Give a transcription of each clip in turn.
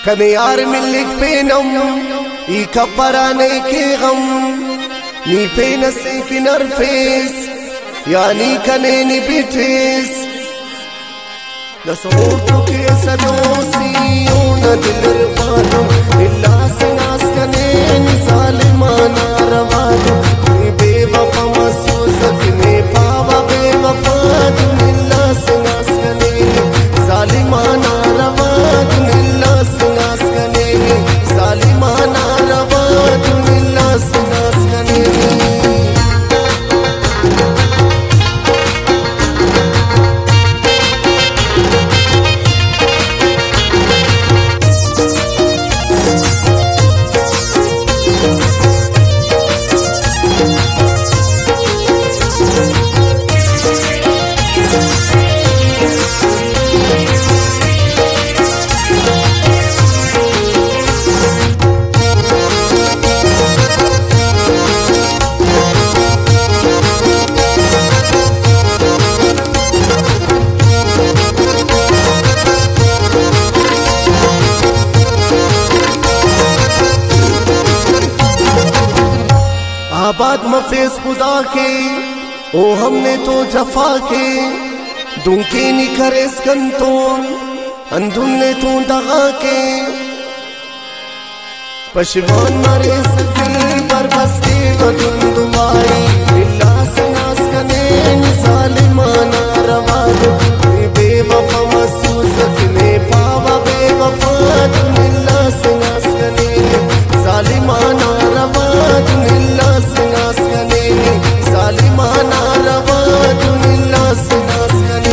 कने यार मिलिक पेनम ई कपराने के गम नी पेनसे पिनरफेस यानी कने नी बिटेस लसोटो के सदोसी ओना दिलर पानो इल्ला सनास कने नी सालिमाना रवादो नी बेवफा महसूस कने पावा बेवफा तुम इल्ला सनास कने सालिमाना रवादो इल्ला सनास कने सालिमाना रवादो इल्ला सनास कने आबाद मफेज खुदा के ओ हमने तो जफा के दुंके नी करे स्कंतो अंधुन ने तो दगा के पशवान मारे सदिल पर बस के बदुन दुआई इल्ला सनास कने नी सालिमाना रवादो बेवफा महसूस कने पावा बेवफा तुम इल्ला सनास कने सालिमाना रवादो इल्ला सनास कने सालिमाना रवादो इल्ला सनास कने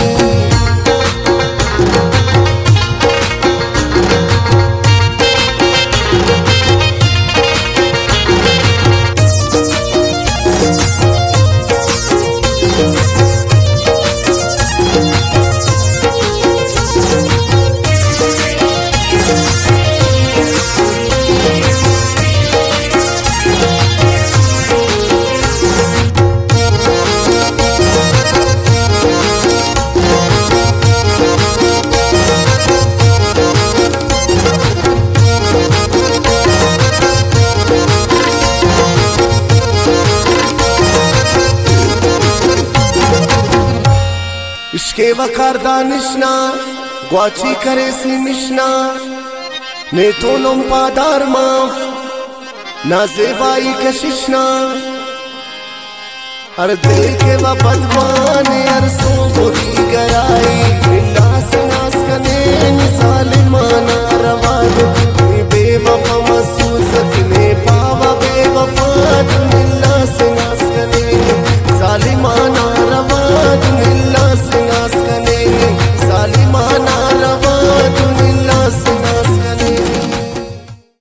इसके वकार दानिशना ग्वाची करे सी मिशना ने तो नम पादार माफ ना जेबाई कशिशना हर दिल के वा बदवाने अरसों बोली गयाई इल्ला